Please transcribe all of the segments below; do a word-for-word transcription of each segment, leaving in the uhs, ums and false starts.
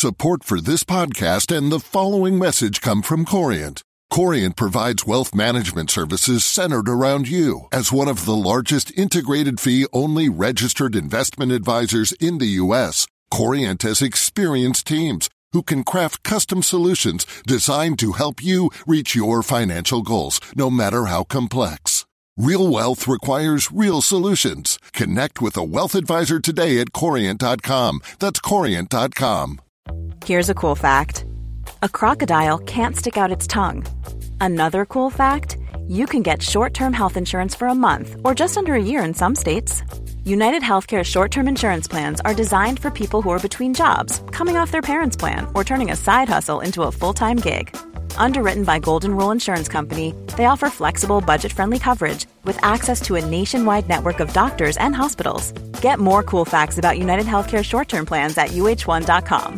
Support for this podcast and the following message come from Corient. Corient provides wealth management services centered around you. As one of the largest integrated fee-only registered investment advisors in the U S, Corient has experienced teams who can craft custom solutions designed to help you reach your financial goals, no matter how complex. Real wealth requires real solutions. Connect with a wealth advisor today at corient dot com. That's corient dot com. Here's a cool fact. A crocodile can't stick out its tongue. Another cool fact, you can get short-term health insurance for a month or just under a year in some states. United Healthcare short-term insurance plans are designed for people who are between jobs, coming off their parents' plan, or turning a side hustle into a full-time gig. Underwritten by Golden Rule Insurance Company, they offer flexible, budget-friendly coverage with access to a nationwide network of doctors and hospitals. Get more cool facts about United Healthcare short-term plans at U H one dot com.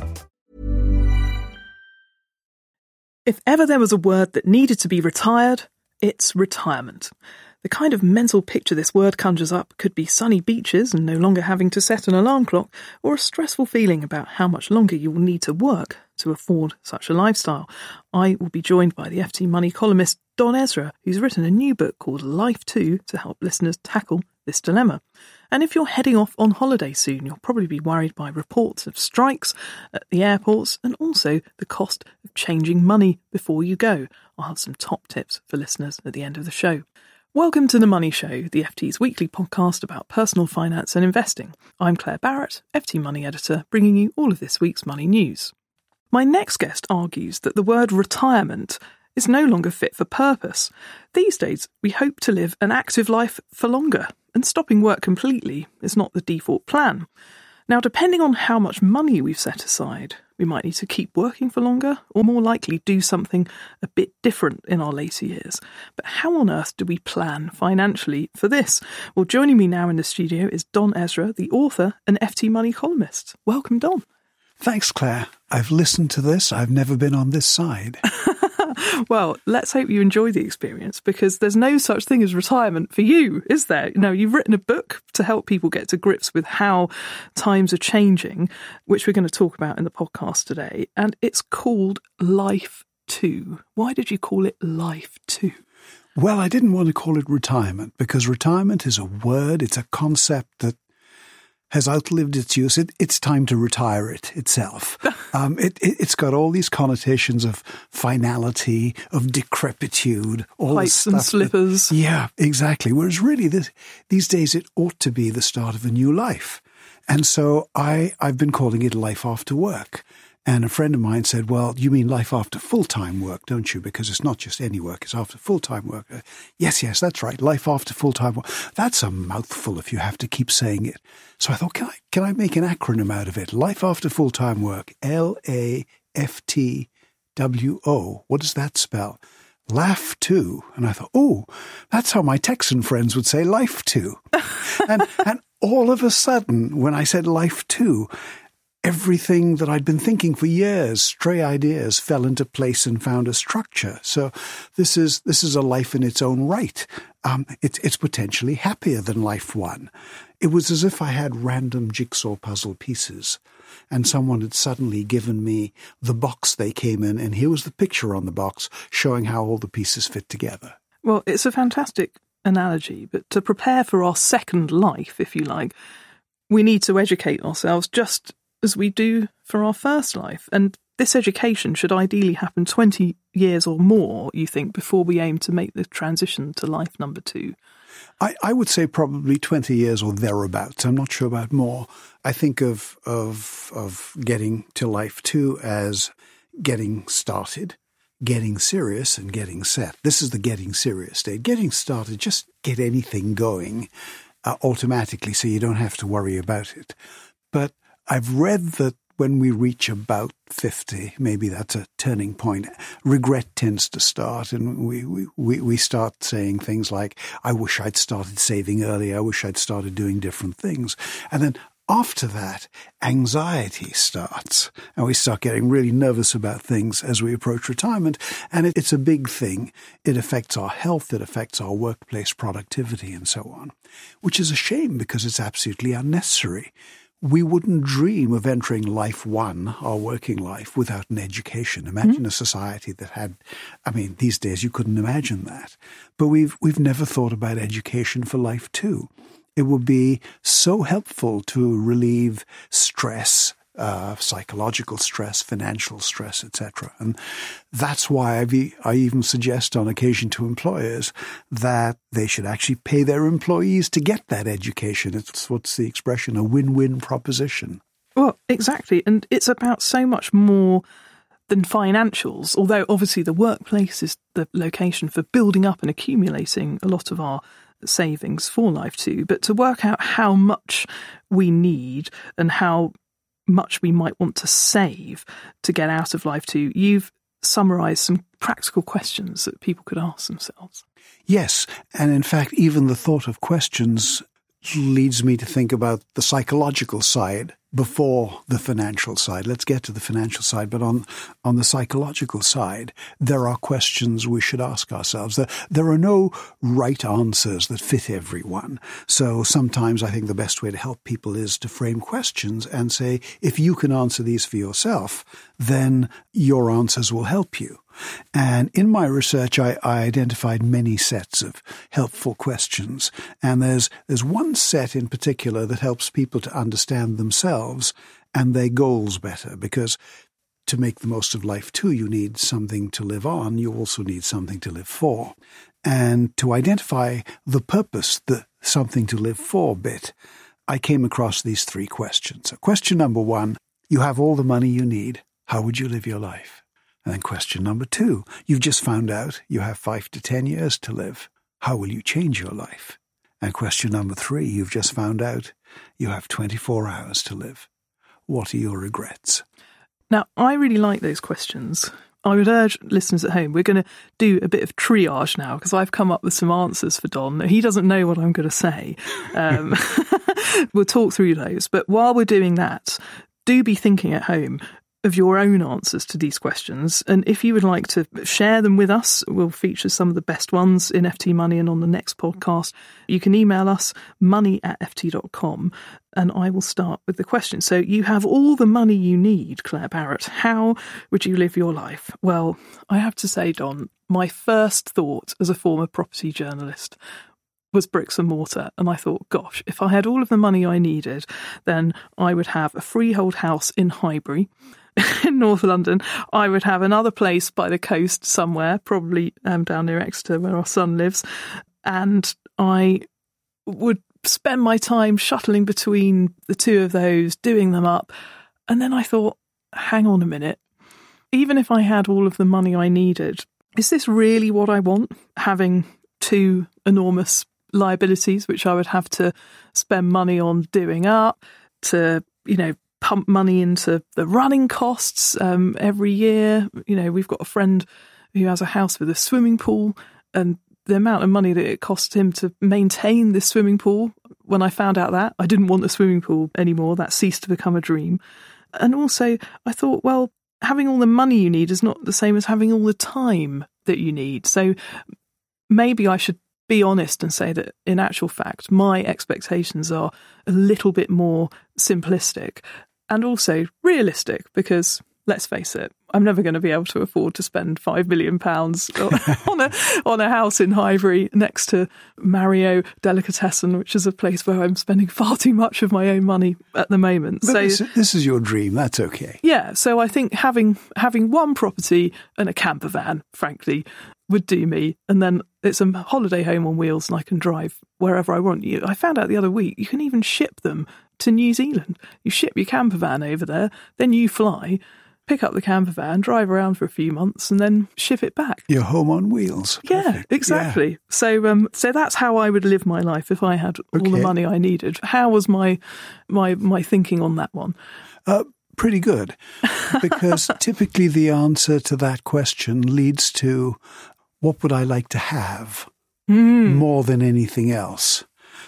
If ever there was a word that needed to be retired, it's retirement. The kind of mental picture this word conjures up could be sunny beaches and no longer having to set an alarm clock, or a stressful feeling about how much longer you will need to work to afford such a lifestyle. I will be joined by the F T Money columnist Don Ezra, who's written a new book called Life two to help listeners tackle this dilemma. And if you're heading off on holiday soon, you'll probably be worried by reports of strikes at the airports and also the cost of changing money before you go. I'll have some top tips for listeners at the end of the show. Welcome to The Money Show, the F T's weekly podcast about personal finance and investing. I'm Claire Barrett, F T Money editor, bringing you all of this week's money news. My next guest argues that the word retirement is no longer fit for purpose. These days, we hope to live an active life for longer, and stopping work completely is not the default plan. Now, depending on how much money we've set aside, we might need to keep working for longer, or more likely do something a bit different in our later years. But how on earth do we plan financially for this? Well, joining me now in the studio is Don Ezra, the author and F T Money columnist. Welcome, Don. Thanks, Claire. I've listened to this. I've never been on this side. Well, let's hope you enjoy the experience, because there's no such thing as retirement for you, is there? You know, you've written a book to help people get to grips with how times are changing, which we're going to talk about in the podcast today. And it's called Life two. Why did you call it Life two? Well, I didn't want to call it retirement, because retirement is a word, it's a concept that has outlived its use. It, it's time to retire it itself. Um, it, it, it's got all these connotations of finality, of decrepitude, all pipes the and slippers. That, yeah, exactly. Whereas really, this, these days, it ought to be the start of a new life. And so I, I've been calling it life after work. And a friend of mine said, well, you mean life after full-time work, don't you? Because it's not just any work, it's after full-time work. Uh, yes, yes, that's right, life after full-time work. That's a mouthful if you have to keep saying it. So I thought, can I, can I make an acronym out of it? Life after full-time work, L A F T W O. What does that spell? Laugh too. And I thought, oh, that's how my Texan friends would say life too. and, and all of a sudden, when I said life too, everything that I'd been thinking for years, stray ideas, fell into place and found a structure. So this is this is a life in its own right. Um, it, it's potentially happier than life one. It was as if I had random jigsaw puzzle pieces, and someone had suddenly given me the box they came in, and here was the picture on the box showing how all the pieces fit together. Well, it's a fantastic analogy, but to prepare for our second life, if you like, we need to educate ourselves just as we do for our first life. And this education should ideally happen twenty years or more, you think, before we aim to make the transition to life number two? I, I would say probably twenty years or thereabouts. I'm not sure about more. I think of of of getting to life two as getting started, getting serious, and getting set. This is the getting serious state. Getting started, just get anything going uh, automatically so you don't have to worry about it. But I've read that when we reach about fifty, maybe that's a turning point, regret tends to start, and we, we, we start saying things like, I wish I'd started saving earlier, I wish I'd started doing different things. And then after that, anxiety starts, and we start getting really nervous about things as we approach retirement, and it's a big thing. It affects our health, it affects our workplace productivity, and so on, which is a shame because it's absolutely unnecessary. we wouldn't dream of entering life one, our working life, without an education. Imagine mm-hmm. a society that had, I mean, these days you couldn't imagine that. But we've we've never thought about education for life two. It would be so helpful to relieve stress, uh, psychological stress, financial stress, et cetera. And that's why I've, I even suggest on occasion to employers that they should actually pay their employees to get that education. It's, what's the expression, a win-win proposition. Well, exactly. And it's about so much more than financials, although obviously the workplace is the location for building up and accumulating a lot of our savings for Life two. But to work out how much we need and how much we might want to save to get out of Life two, you've summarised some practical questions that people could ask themselves. Yes, and in fact, even the thought of questions leads me to think about the psychological side before the financial side. Let's get to the financial side, but on on the psychological side, there are questions we should ask ourselves. There, there are no right answers that fit everyone. So sometimes I think the best way to help people is to frame questions and say, if you can answer these for yourself, then your answers will help you. And in my research, I, I identified many sets of helpful questions. And there's there's one set in particular that helps people to understand themselves and their goals better, because to make the most of Life two, you need something to live on. You also need something to live for. And to identify the purpose, the something to live for bit, I came across these three questions. So question number one, you have all the money you need. How would you live your life? And then question number two, you've just found out you have five to ten years to live. How will you change your life? And question number three, you've just found out you have twenty-four hours to live. What are your regrets? Now, I really like those questions. I would urge listeners at home, we're going to do a bit of triage now, because I've come up with some answers for Don. He doesn't know what I'm going to say. Um, we'll talk through those. But while we're doing that, do be thinking at home of your own answers to these questions. And if you would like to share them with us, we'll feature some of the best ones in F T Money and on the next podcast. You can email us money at f t dot com and I will start with the question. So you have all the money you need, Claire Barrett. How would you live your life? Well, I have to say, Don, my first thought as a former property journalist was bricks and mortar. And I thought, gosh, if I had all of the money I needed, then I would have a freehold house in Highbury, in North London. I would have another place by the coast somewhere, probably um, down near Exeter where our son lives. And I would spend my time shuttling between the two of those, doing them up. And then I thought, hang on a minute. Even if I had all of the money I needed, is this really what I want? Having two enormous liabilities, which I would have to spend money on doing up, to, you know, pump money into the running costs um, every year. You know, we've got a friend who has a house with a swimming pool, and the amount of money that it cost him to maintain this swimming pool, when I found out that, I didn't want a swimming pool anymore. That ceased to become a dream. And also, I thought, well, having all the money you need is not the same as having all the time that you need. So maybe I should be honest and say that in actual fact, my expectations are a little bit more simplistic and also realistic, because let's face it, I'm never going to be able to afford to spend five million pounds on a on a house in Highbury next to Mario Delicatessen, which is a place where I'm spending far too much of my own money at the moment. But so this, this is your dream. That's okay. Yeah. So I think having having one property and a camper van, frankly, would do me. And then it's a holiday home on wheels and I can drive wherever I want. I found out the other week, you can even ship them to New Zealand. You ship your camper van over there, then you fly, pick up the camper van, drive around for a few months and then ship it back. You're home on wheels. Perfect. Yeah, exactly. Yeah. So um, so that's how I would live my life if I had all okay. the money I needed. How was my my my thinking on that one? Uh, pretty good. Because typically the answer to that question leads to, what would I like to have mm. more than anything else?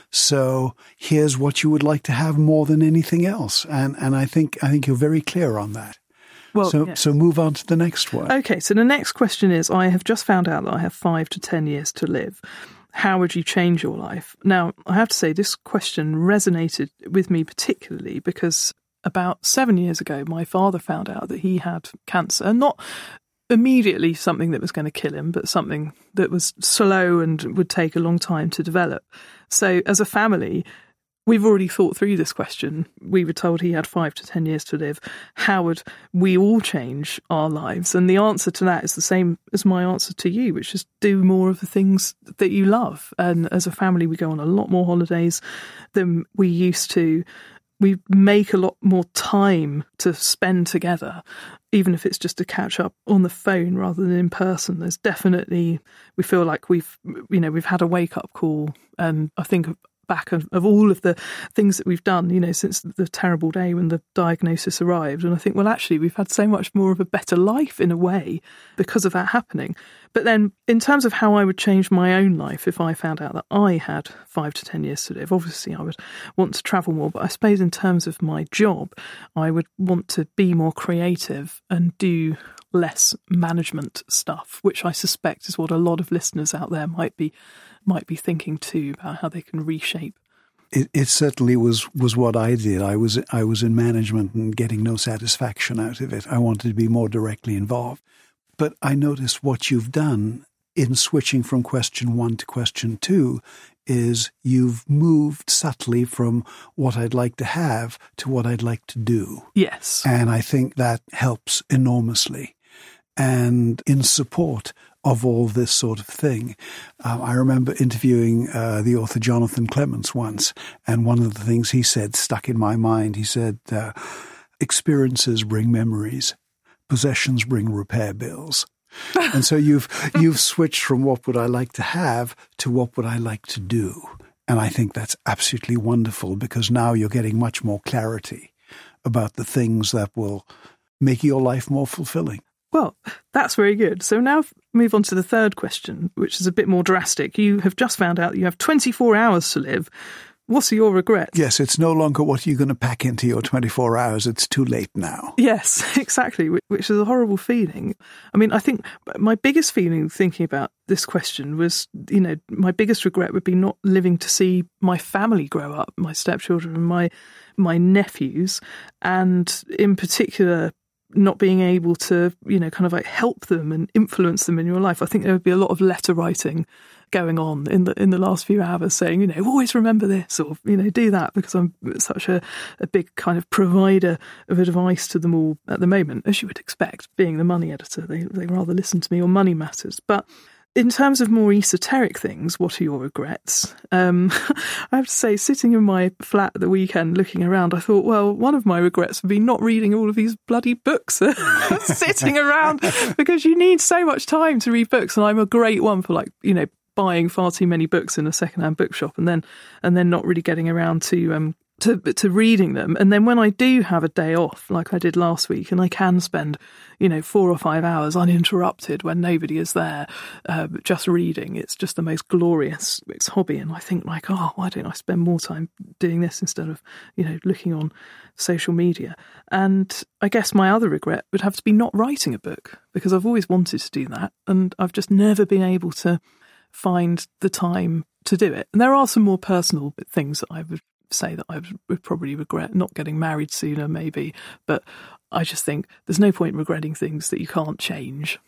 So here's what you would like to have more than anything else. And and I think I think you're very clear on that. Well, so, yes. so move on to the next one. Okay, so the next question is, I have just found out that I have five to ten years to live. how would you change your life? Now, I have to say this question resonated with me particularly because about seven years ago, my father found out that he had cancer, not immediately something that was going to kill him, but something that was slow and would take a long time to develop. So as a family, we've already thought through this question. We were told he had five to ten years to live. How would we all change our lives? And the answer to that is the same as my answer to you, which is do more of the things that you love. And as a family, we go on a lot more holidays than we used to. We make a lot more time to spend together, even if it's just to catch up on the phone rather than in person. There's definitely, we feel like we've, you know, we've had a wake-up call. And I think back of, of all of the things that we've done, you know, since the terrible day when the diagnosis arrived. And I think, well, actually, we've had so much more of a better life in a way because of that happening. But then in terms of how I would change my own life if I found out that I had five to ten years to live, obviously I would want to travel more. But I suppose in terms of my job, I would want to be more creative and do less management stuff, which I suspect is what a lot of listeners out there might be might be thinking too, about how they can reshape. It, it certainly was, was what I did. I was I was in management and getting no satisfaction out of it. I wanted to be more directly involved. But I noticed what you've done in switching from question one to question two is you've moved subtly from what I'd like to have to what I'd like to do. Yes. And I think that helps enormously. And in support of all this sort of thing. Um, I remember interviewing uh, the author Jonathan Clements once, and one of the things he said stuck in my mind. He said, uh, experiences bring memories, possessions bring repair bills. And so you've you've switched from what would I like to have to what would I like to do. And I think that's absolutely wonderful, because now you're getting much more clarity about the things that will make your life more fulfilling. Well, that's very good. So now move on to the third question, which is a bit more drastic. You have just found out that you have twenty-four hours to live. What are your regrets? Yes, it's no longer what you're going to pack into your twenty-four hours. It's too late now. Yes, exactly, which is a horrible feeling. I mean, I think my biggest feeling thinking about this question was, you know, my biggest regret would be not living to see my family grow up, my stepchildren and my my nephews, and in particular, not being able to, you know, kind of like help them and influence them in your life. I think there would be a lot of letter writing going on in the in the last few hours saying, you know, always remember this, or, you know, do that, because I'm such a, a big kind of provider of advice to them all at the moment, as you would expect, being the money editor. They, they rather listen to me on money matters. But in terms of more esoteric things, what are your regrets? Um, I have to say, sitting in my flat at the weekend looking around, I thought, well, one of my regrets would be not reading all of these bloody books sitting around, because you need so much time to read books. And I'm a great one for, like, you know, buying far too many books in a secondhand bookshop and then and then not really getting around to um to to reading them. And then when I do have a day off, like I did last week, and I can spend, you know, four or five hours uninterrupted when nobody is there, uh, just reading, it's just the most glorious it's hobby. And I think, like, oh, why don't I spend more time doing this instead of, you know, looking on social media? And I guess my other regret would have to be not writing a book, because I've always wanted to do that, and I've just never been able to find the time to do it. And there are some more personal things that I would say that I would probably regret, not getting married sooner maybe, but I just think there's no point regretting things that you can't change.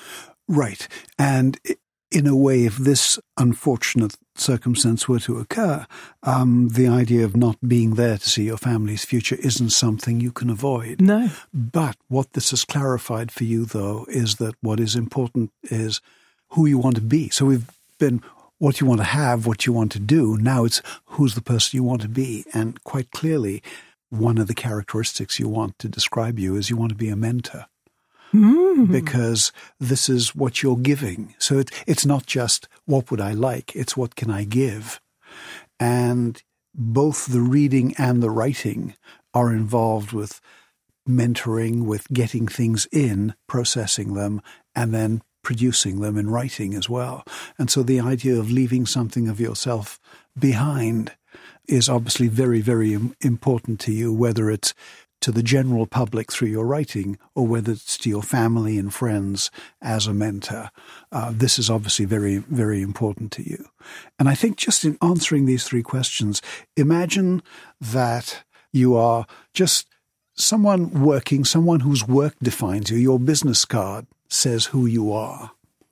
Right. And in a way, if this unfortunate circumstance were to occur, um, the idea of not being there to see your family's future isn't something you can avoid. No. But what this has clarified for you, though, is that what is important is who you want to be. So we've been what you want to have, what you want to do. Now it's who's the person you want to be. And quite clearly, one of the characteristics you want to describe you is you want to be a mentor. Mm. Because this is what you're giving. So it, it's not just what would I like, it's what can I give. And both the reading and the writing are involved with mentoring, with getting things in, processing them, and then producing them in writing as well. And so the idea of leaving something of yourself behind is obviously very, very important to you, whether it's to the general public through your writing, or whether it's to your family and friends as a mentor. Uh, this is obviously very, very important to you. And I think just in answering these three questions, imagine that you are just someone working, someone whose work defines you. Your business card says who you are.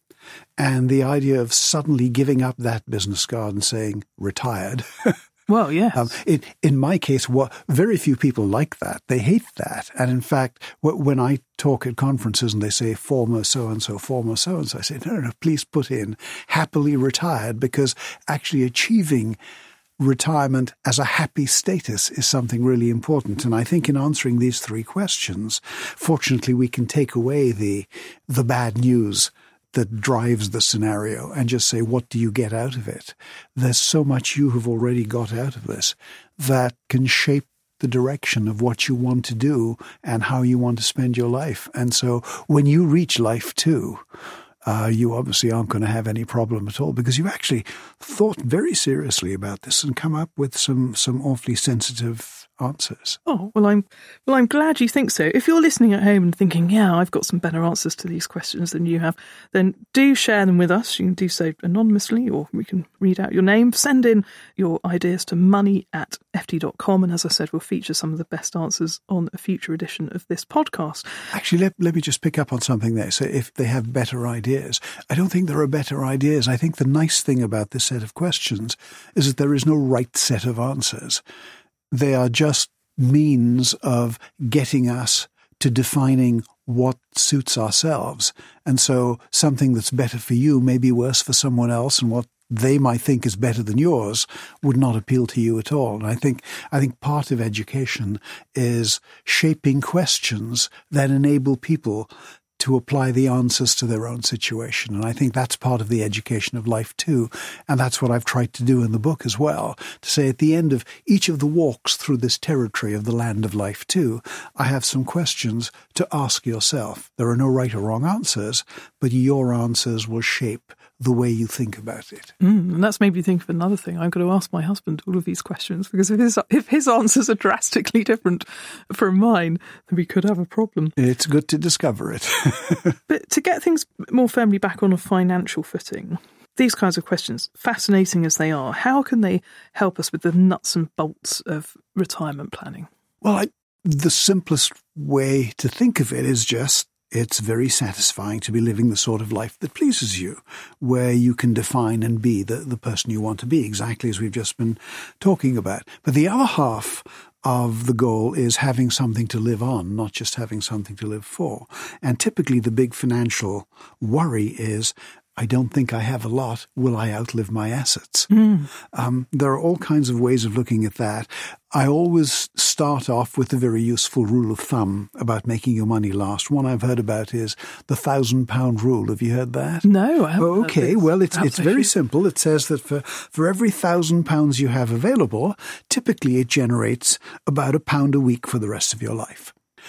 And the idea of suddenly giving up that business card and saying, retired. Well, yes. Um, in, in my case, what, very few people like that. They hate that. And in fact, w- when I talk at conferences and they say former so-and-so, former so-and-so, I say, no, no, no, please put in happily retired, because actually achieving retirement as a happy status is something really important. And I think in answering these three questions, fortunately, we can take away the the bad news that drives the scenario and just say, what do you get out of it? There's so much you have already got out of this that can shape the direction of what you want to do and how you want to spend your life. And so when you reach life two, uh, you obviously aren't going to have any problem at all, because you actually thought very seriously about this and come up with some, some awfully sensitive answers. Oh, well, I'm well, I'm glad you think so. If you're listening at home and thinking, yeah, I've got some better answers to these questions than you have, then do share them with us. You can do so anonymously, or we can read out your name. Send in your ideas to money at f t dot com. And as I said, we'll feature some of the best answers on a future edition of this podcast. Actually, let, let me just pick up on something there. So if they have better ideas, I don't think there are better ideas. I think the nice thing about this set of questions is that there is no right set of answers. They are just means of getting us to defining what suits ourselves. And so something that's better for you may be worse for someone else, and what they might think is better than yours would not appeal to you at all. And I think I think part of education is shaping questions that enable people to apply the answers to their own situation. And I think that's part of the education of life too. And that's what I've tried to do in the book as well, to say at the end of each of the walks through this territory of the land of life too, I have some questions to ask yourself. There are no right or wrong answers, but your answers will shape the way you think about it. Mm, and that's made me think of another thing. I'm going to ask my husband all of these questions, because if his, if his answers are drastically different from mine, then we could have a problem. It's good to discover it. But to get things more firmly back on a financial footing, these kinds of questions, fascinating as they are, how can they help us with the nuts and bolts of retirement planning? Well, I, the simplest way to think of it is just, it's very satisfying to be living the sort of life that pleases you, where you can define and be the, the person you want to be, exactly as we've just been talking about. But the other half of the goal is having something to live on, not just having something to live for. And typically the big financial worry is, I don't think I have a lot. Will I outlive my assets? Mm. Um, there are all kinds of ways of looking at that. I always start off with a very useful rule of thumb about making your money last. One I've heard about is the thousand pound rule. Have you heard that? No, I haven't. Okay, well, it's it's very simple. It says that for, for every thousand pounds you have available, typically it generates about a pound a week for the rest of your life.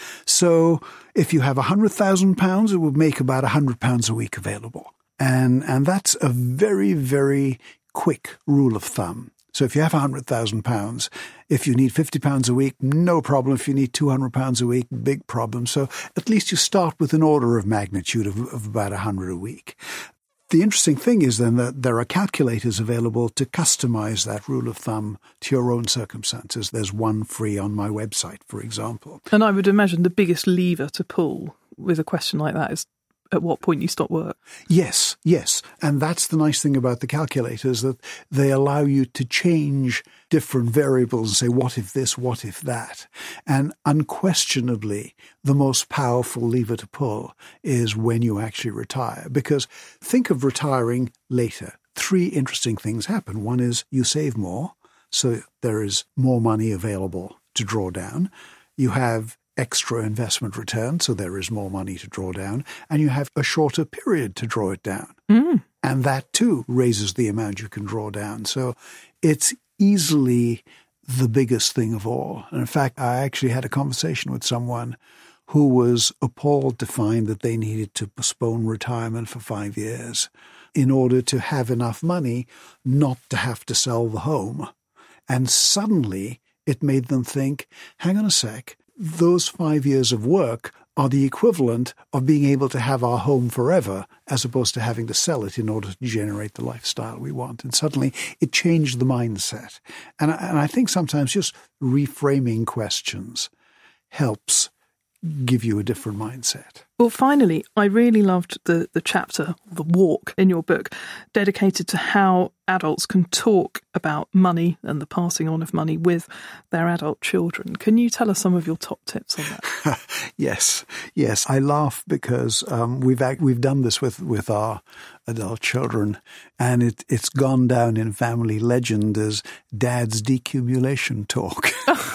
So if you have a hundred thousand pounds, it would make about a hundred pounds a week available. And and that's a very, very quick rule of thumb. So if you have one hundred thousand pounds, if you need fifty pounds a week, no problem. If you need two hundred pounds a week, big problem. So at least you start with an order of magnitude of, of about one hundred a week. The interesting thing is then that there are calculators available to customize that rule of thumb to your own circumstances. There's one free on my website, for example. And I would imagine the biggest lever to pull with a question like that is at what point you stop work. Yes, yes. And that's the nice thing about the calculators, that they allow you to change different variables and say, what if this, what if that? And unquestionably, the most powerful lever to pull is when you actually retire. Because think of retiring later. Three interesting things happen. One is you save more, so there is more money available to draw down. You have extra investment return, so there is more money to draw down, and you have a shorter period to draw it down. Mm. And that too raises the amount you can draw down. So it's easily the biggest thing of all. And in fact, I actually had a conversation with someone who was appalled to find that they needed to postpone retirement for five years in order to have enough money not to have to sell the home. And suddenly it made them think, hang on a sec, those five years of work are the equivalent of being able to have our home forever, as opposed to having to sell it in order to generate the lifestyle we want. And suddenly it changed the mindset. And I, and I think sometimes just reframing questions helps give you a different mindset. Well, finally, I really loved the, the chapter, the walk in your book, dedicated to how adults can talk about money and the passing on of money with their adult children. Can you tell us some of your top tips on that? Yes, yes. I laugh because um, we've act- we've done this with, with our adult children, and it, it's gone down in family legend as Dad's decumulation talk.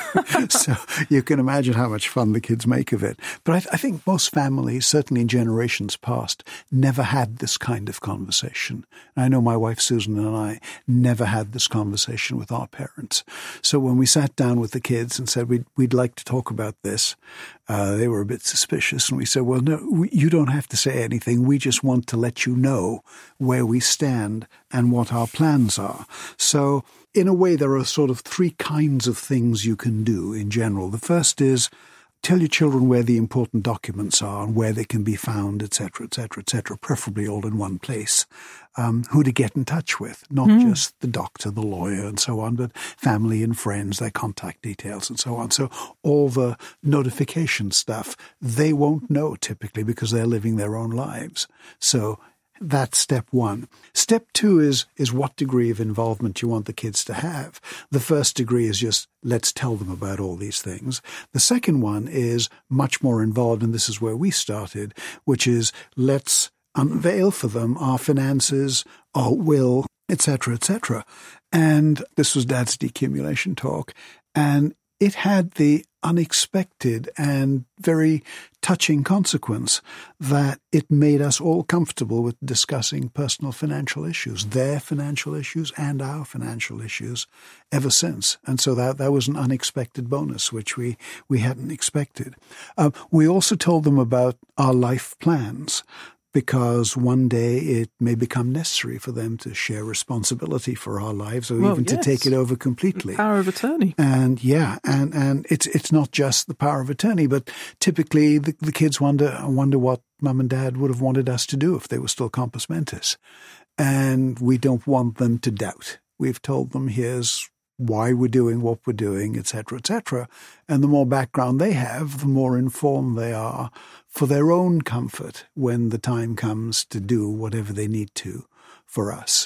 So you can imagine how much fun the kids make of it. But I, I think most families, certainly in generations past, never had this kind of conversation. And I know my wife Susan and I never had this conversation with our parents. So when we sat down with the kids and said we'd, we'd like to talk about this, uh, they were a bit suspicious. And we said, well, no, we, you don't have to say anything. We just want to let you know where we stand and what our plans are. So in a way, there are sort of three kinds of things you can do in general. The first is tell your children where the important documents are and where they can be found, et cetera, et cetera, et cetera, preferably all in one place. Um, who to get in touch with, not mm. just the doctor, the lawyer, and so on, but family and friends, their contact details, and so on. So all the notification stuff, they won't know typically because they're living their own lives. So that's step one. Step two is is what degree of involvement you want the kids to have. The first degree is just let's tell them about all these things. The second one is much more involved, and this is where we started, which is let's unveil for them our finances, our will, et cetera, et cetera. And this was Dad's decumulation talk, and it had the unexpected and very touching consequence that it made us all comfortable with discussing personal financial issues, their financial issues and our financial issues ever since. And so that, that was an unexpected bonus, which we, we hadn't expected. Uh, we also told them about our life plans, because one day it may become necessary for them to share responsibility for our lives, or well, even yes. to take it over completely. The power of attorney. And yeah, and, and it's it's not just the power of attorney, but typically the, the kids wonder wonder what Mum and Dad would have wanted us to do if they were still compos mentis. And we don't want them to doubt. We've told them here's why we're doing what we're doing, et cetera, et cetera. And the more background they have, the more informed they are for their own comfort when the time comes to do whatever they need to for us.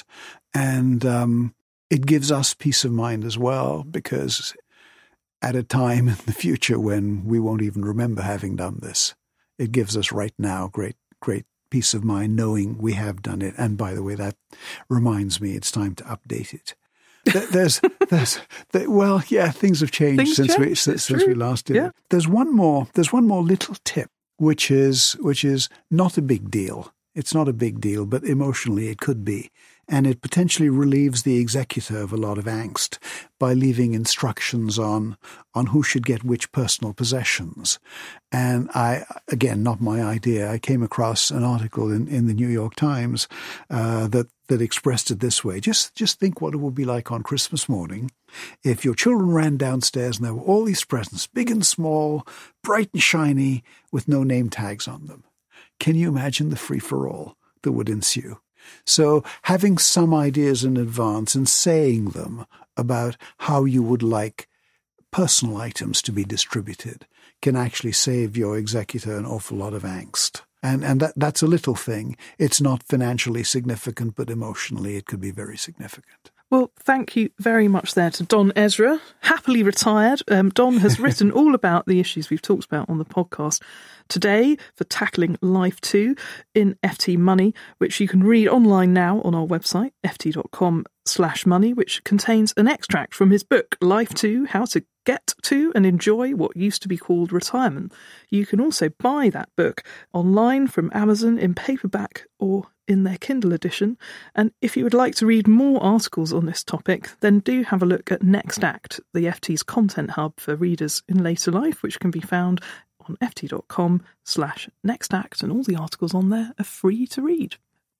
And um, it gives us peace of mind as well, because at a time in the future when we won't even remember having done this, it gives us right now great, great peace of mind knowing we have done it. And by the way, that reminds me it's time to update it. There's, there's, there, well, yeah, things have changed things since change. we since, since we last did yeah. it. There's one more. There's one more little tip, which is which is not a big deal. It's not a big deal, but emotionally it could be, and it potentially relieves the executor of a lot of angst by leaving instructions on on who should get which personal possessions. And I, again, not my idea. I came across an article in, in the New York Times uh, that that expressed it this way. Just just think what it would be like on Christmas morning if your children ran downstairs and there were all these presents, big and small, bright and shiny, with no name tags on them. Can you imagine the free-for-all that would ensue? So having some ideas in advance and saying them about how you would like personal items to be distributed can actually save your executor an awful lot of angst. And and that that's a little thing. It's not financially significant, but emotionally it could be very significant. Well, thank you very much there to Don Ezra, happily retired. Um, Don has written all about the issues we've talked about on the podcast today for Tackling Life two in F T Money, which you can read online now on our website, ft.com slash money, which contains an extract from his book, Life two, How to Get to and Enjoy What Used to Be Called Retirement. You can also buy that book online from Amazon in paperback or in their Kindle edition. And if you would like to read more articles on this topic, then do have a look at Next Act, the F T's content hub for readers in later life, which can be found on ft.com slash next act, and all the articles on there are free to read.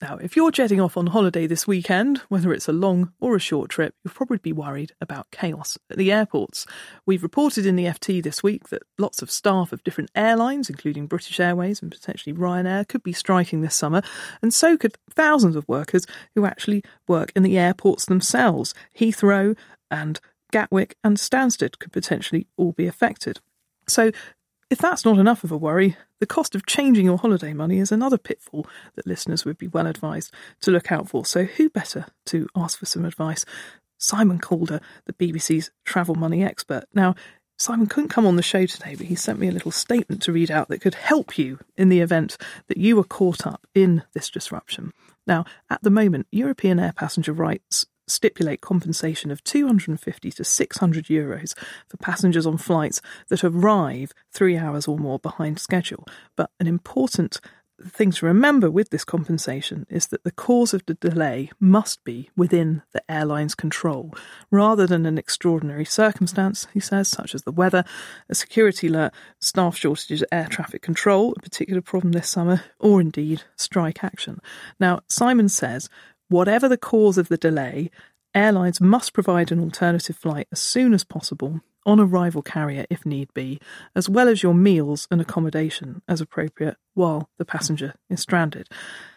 Now, if you're jetting off on holiday this weekend, whether it's a long or a short trip, you'll probably be worried about chaos at the airports. We've reported in the F T this week that lots of staff of different airlines, including British Airways and potentially Ryanair, could be striking this summer, and so could thousands of workers who actually work in the airports themselves. Heathrow and Gatwick and Stansted could potentially all be affected. So, if that's not enough of a worry, the cost of changing your holiday money is another pitfall that listeners would be well advised to look out for. So who better to ask for some advice? Simon Calder, the B B C's travel money expert. Now, Simon couldn't come on the show today, but he sent me a little statement to read out that could help you in the event that you were caught up in this disruption. Now, at the moment, European air passenger rights stipulate compensation of two hundred fifty to six hundred euros for passengers on flights that arrive three hours or more behind schedule. But an important thing to remember with this compensation is that the cause of the delay must be within the airline's control, rather than an extraordinary circumstance, he says, such as the weather, a security alert, staff shortages at air traffic control, a particular problem this summer, or indeed strike action. Now, Simon says, whatever the cause of the delay, airlines must provide an alternative flight as soon as possible on a rival carrier if need be, as well as your meals and accommodation as appropriate while the passenger is stranded.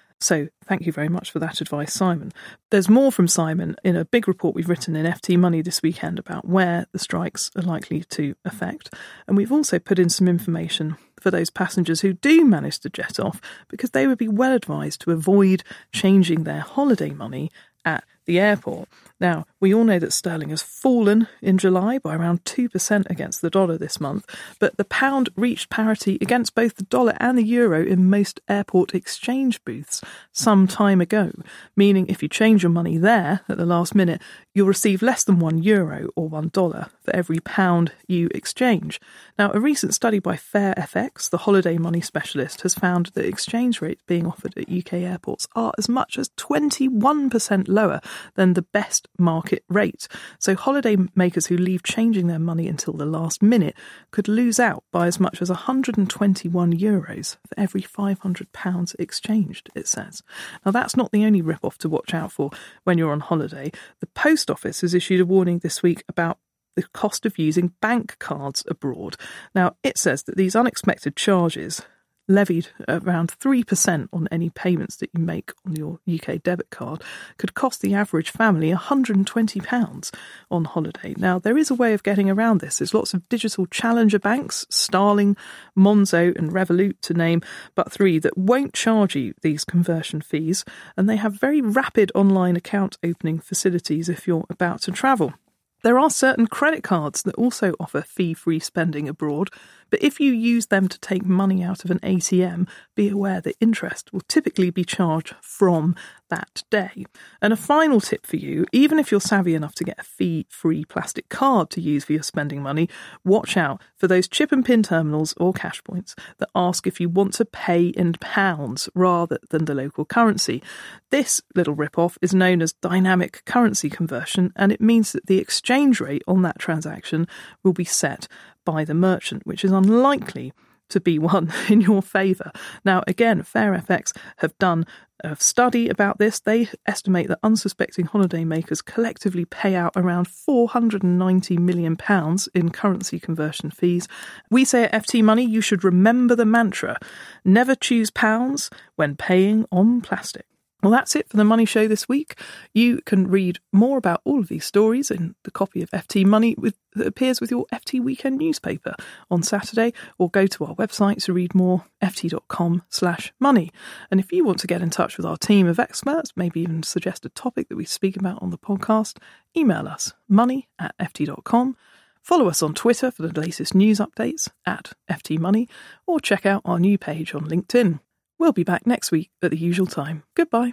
So thank you very much for that advice, Simon. There's more from Simon in a big report we've written in F T Money this weekend about where the strikes are likely to affect. And we've also put in some information for those passengers who do manage to jet off, because they would be well advised to avoid changing their holiday money at the airport. Now, we all know that sterling has fallen in July by around two percent against the dollar this month, but the pound reached parity against both the dollar and the euro in most airport exchange booths some time ago, meaning if you change your money there at the last minute, you'll receive less than one euro or one dollar for every pound you exchange. Now, a recent study by FairFX, the holiday money specialist, has found that exchange rates being offered at U K airports are as much as twenty-one percent lower than the best market rate. So holiday makers who leave changing their money until the last minute could lose out by as much as one hundred twenty-one euros for every five hundred pounds exchanged, it says. Now, that's not the only rip-off to watch out for when you're on holiday. The Post Office has issued a warning this week about the cost of using bank cards abroad. Now, it says that these unexpected charges, levied around three percent on any payments that you make on your U K debit card, could cost the average family one hundred twenty pounds on holiday. Now, there is a way of getting around this. There's lots of digital challenger banks, Starling, Monzo and Revolut to name but three, that won't charge you these conversion fees, and they have very rapid online account opening facilities if you're about to travel. There are certain credit cards that also offer fee-free spending abroad, but if you use them to take money out of an A T M, be aware that interest will typically be charged from that day. And a final tip for you, even if you're savvy enough to get a fee-free plastic card to use for your spending money, watch out for those chip and pin terminals or cash points that ask if you want to pay in pounds rather than the local currency. This little rip-off is known as dynamic currency conversion, and it means that the exchange rate on that transaction will be set by the merchant, which is unlikely to be one in your favour. Now, again, FairFX have done a study about this. They estimate that unsuspecting holidaymakers collectively pay out around four hundred ninety million pounds in currency conversion fees. We say at F T Money, you should remember the mantra, never choose pounds when paying on plastic. Well, that's it for the Money Show this week. You can read more about all of these stories in the copy of F T Money with, that appears with your F T Weekend newspaper on Saturday, or go to our website to read more, ft.com slash money. And if you want to get in touch with our team of experts, maybe even suggest a topic that we speak about on the podcast, email us, money at ft dot com. Follow us on Twitter for the latest news updates at F T Money, or check out our new page on LinkedIn. We'll be back next week at the usual time. Goodbye.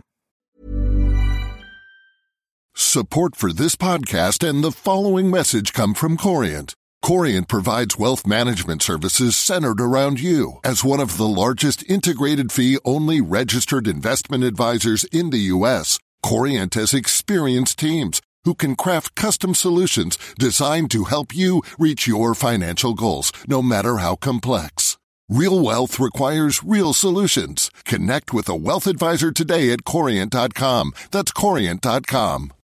Support for this podcast and the following message come from Corient. Corient provides wealth management services centered around you. As one of the largest integrated fee-only registered investment advisors in the U S, Corient has experienced teams who can craft custom solutions designed to help you reach your financial goals, no matter how complex. Real wealth requires real solutions. Connect with a wealth advisor today at Corient dot com. That's Corient dot com.